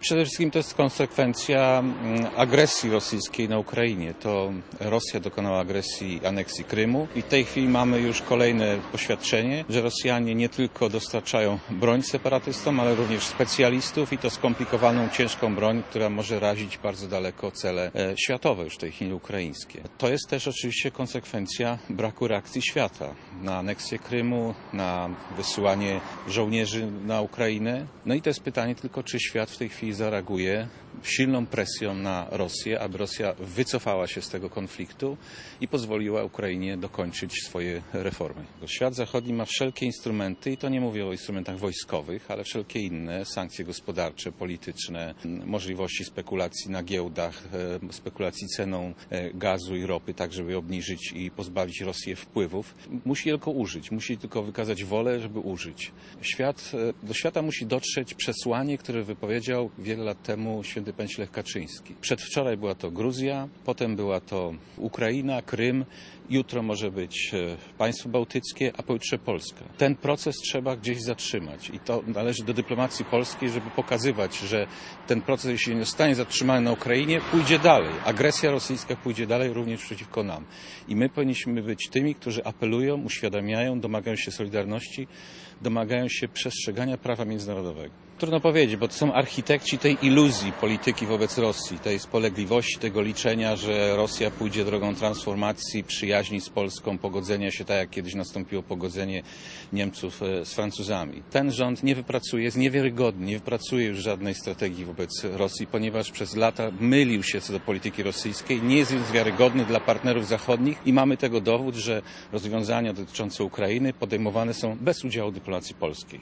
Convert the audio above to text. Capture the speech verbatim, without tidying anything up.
Przede wszystkim to jest konsekwencja agresji rosyjskiej na Ukrainie. To Rosja dokonała agresji, aneksji Krymu i w tej chwili mamy już kolejne poświadczenie, że Rosjanie nie tylko dostarczają broń separatystom, ale również specjalistów i to skomplikowaną, ciężką broń, która może razić bardzo daleko cele światowe już w tej chwili ukraińskie. To jest też oczywiście konsekwencja braku reakcji świata na aneksję Krymu, na wysyłanie żołnierzy na Ukrainę. No i to jest pytanie tylko, czy świat w tej chwili zareaguje silną presją na Rosję, aby Rosja wycofała się z tego konfliktu i pozwoliła Ukrainie dokończyć swoje reformy. Świat zachodni ma wszelkie instrumenty, i to nie mówię o instrumentach wojskowych, ale wszelkie inne, sankcje gospodarcze, polityczne, możliwości spekulacji na giełdach, spekulacji ceną gazu i ropy, tak żeby obniżyć i pozbawić Rosję wpływów. Musi tylko użyć, musi tylko wykazać wolę, żeby użyć. Świat, do świata musi dotrzeć przesłanie, które wypowiedział wiele lat temu święty pamięci Lech Kaczyński. Przedwczoraj była to Gruzja, potem była to Ukraina, Krym, jutro może być państwo bałtyckie, a pojutrze Polska. Ten proces trzeba gdzieś zatrzymać i to należy do dyplomacji polskiej, żeby pokazywać, że ten proces, jeśli nie zostanie zatrzymany na Ukrainie, pójdzie dalej. Agresja rosyjska pójdzie dalej również przeciwko nam. I my powinniśmy być tymi, którzy apelują, uświadamiają, domagają się solidarności, domagają się przestrzegania prawa międzynarodowego. Trudno powiedzieć, bo to są architekci tej iluzji polityki wobec Rosji, tej spolegliwości, tego liczenia, że Rosja pójdzie drogą transformacji, przyjaźni z Polską, pogodzenia się tak, jak kiedyś nastąpiło pogodzenie Niemców z Francuzami. Ten rząd nie wypracuje, jest niewiarygodny, nie wypracuje już żadnej strategii wobec Rosji, ponieważ przez lata mylił się co do polityki rosyjskiej, nie jest więc wiarygodny dla partnerów zachodnich i mamy tego dowód, że rozwiązania dotyczące Ukrainy podejmowane są bez udziału dyplomacji polskiej.